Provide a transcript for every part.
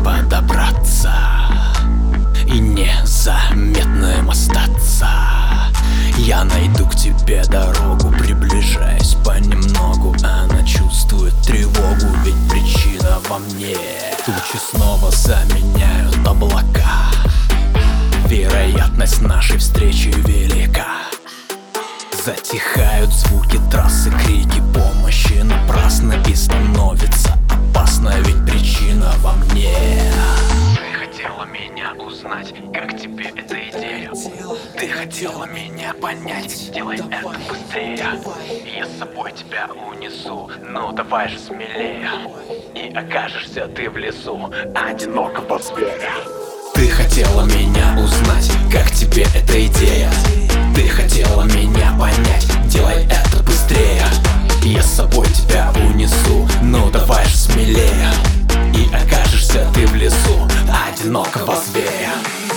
подобраться и незаметным остаться. Я найду к тебе дорогу, приближаясь понемногу. Она чувствует тревогу, ведь причина во мне. Тучи снова заменяют облака. Вероятность нашей встречи велика. Затихают звуки трассы, крики помощи напрасно. И становится опасно, ведь причина во мне. Ты хотела меня узнать, как тебе эта идея. Ты хотела меня понять, делай это быстрее. Я с собой тебя унесу, ну давай же смелее. И окажешься ты в лесу одинокого зверя. Ты хотела меня узнать, как тебе эта идея. Ты хотела меня понять, делай это быстрее. Я с собой тебя унесу, ну давай же смелее. И окажешься ты в лесу одинокого зверя.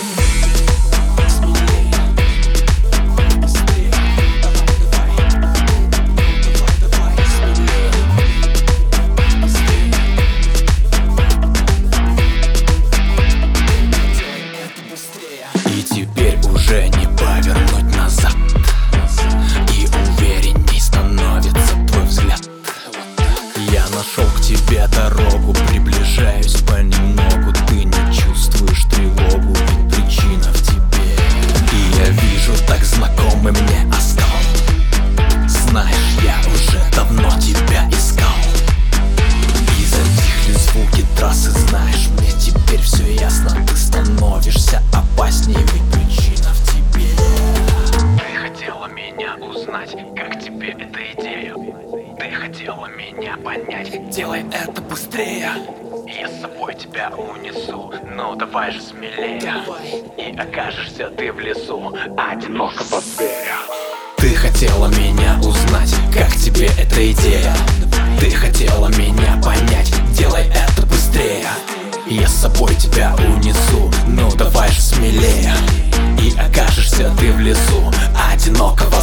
И теперь уже не повернуть назад, и уверенней становится твой взгляд. Я нашел к тебе дорогу, приближаюсь понемногу. Ты не чувствуешь тревогу, ведь причина в тебе. И я вижу так знакомый мне оскал. Знаешь, я уже давно тебя искал. И затихли звуки трассы, знаешь, мне теперь все ясно. Ты становишься опаснее, ведь причина в тебе. Ты хотела меня узнать, как тебе эта идея. Ты хотела меня понять, делай это быстрее. Я с собой тебя унесу, ну давай же смелее. И окажешься ты в лесу одинокого зверя. Ты хотела меня узнать, как тебе эта идея. Ты хотела меня понять, делай это быстрее. Я с собой тебя унесу, ну давай же смелее. И окажешься ты в лесу одинокого